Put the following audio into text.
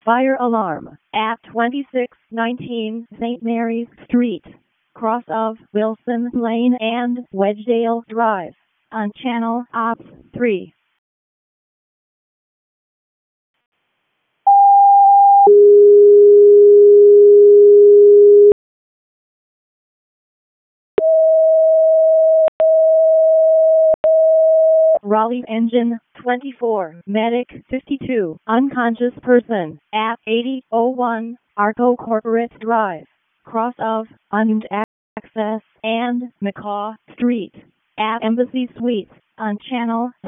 Fire alarm at 2619 St. Mary's Street, cross of Wilson Lane and Wedgedale Drive, on Channel Ops 3. Raleigh Engine 24, Medic 52, unconscious person at 8001 Arco Corporate Drive, cross of Unnamed Access and McCaw Street, at Embassy Suites, on Channel